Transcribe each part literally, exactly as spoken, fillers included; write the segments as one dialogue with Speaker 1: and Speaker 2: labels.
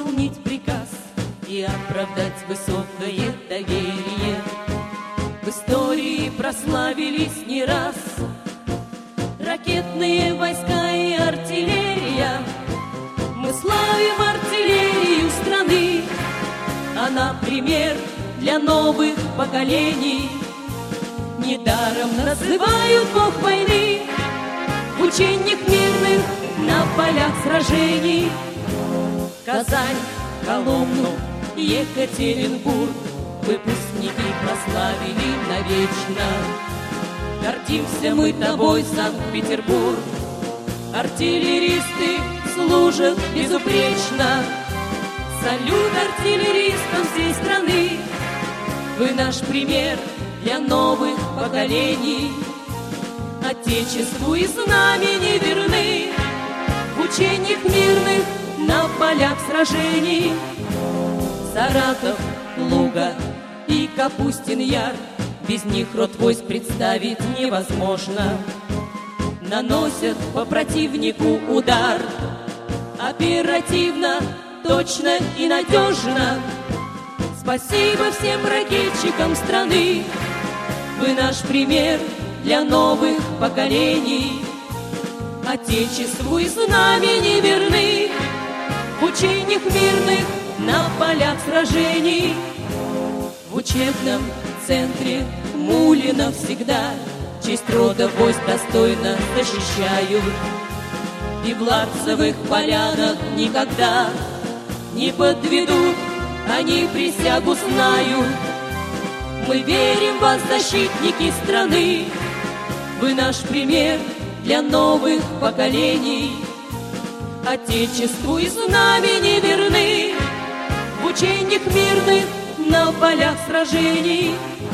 Speaker 1: выполнить приказ и оправдать высокое доверие. В истории прославились не раз ракетные войска и артиллерия. Мы славим артиллерию страны, она пример для новых поколений. Недаром называют бог войны в учениях мирных на полях сражений. Казань, Коломну, Екатеринбург выпускники прославили навечно. Гордимся мы тобой, Санкт-Петербург. Артиллеристы служат безупречно. Салют артиллеристам всей страны. Вы наш пример для новых поколений. Отечеству и знамени верны в учениях мирных на полях сражений. Саратов, Луга и Капустин-Яр, без них род войск представить невозможно. Наносят по противнику удар оперативно, точно и надежно. Спасибо всем ракетчикам страны. Вы наш пример для новых поколений. Отечеству и знамени верны в учениях мирных на полях сражений. В учебном центре Мулина всегда честь рода войск достойно защищают. И в Ларцевых полянах никогда не подведут, они присягу знают. Мы верим в вас, защитники страны. Вы наш пример для новых поколений. Отечеству и знамени верны в учениях мирных на полях сражений.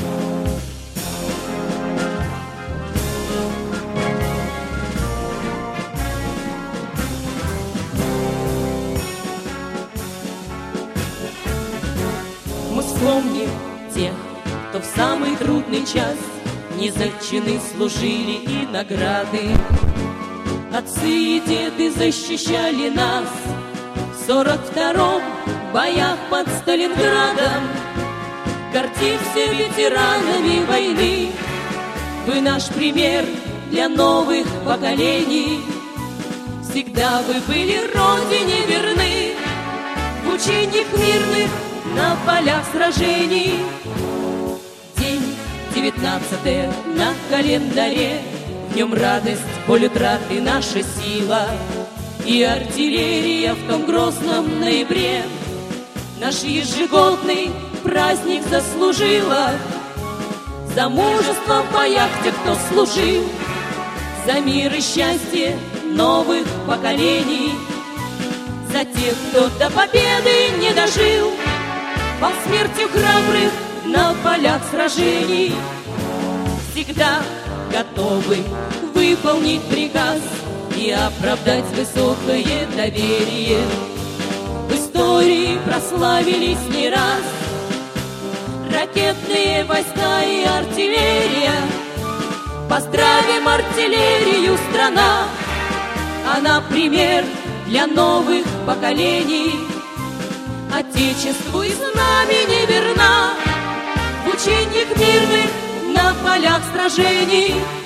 Speaker 1: Мы вспомним тех, кто в самый трудный час не за чины служили и награды. Отцы и деды защищали нас в сорок втором в боях под Сталинградом. Гордимся ветеранами войны. Вы наш пример для новых поколений. Всегда вы были родине верны в учениях мирных на полях сражений. День девятнадцатое на календаре, в нем радость, боль утраты, наша сила. И артиллерия в том грозном ноябре наш ежегодный праздник заслужила. За мужество в боях тех, кто служил, за мир и счастье новых поколений, за тех, кто до победы не дожил, по смерти храбрых на полях сражений. Всегда готовы выполнить приказ и оправдать высокое доверие. В истории прославились не раз ракетные войска и артиллерия. Поздравим артиллерию, страна, она пример для новых поколений. Отечеству и знамени верна в учениях мирных на полях сражений.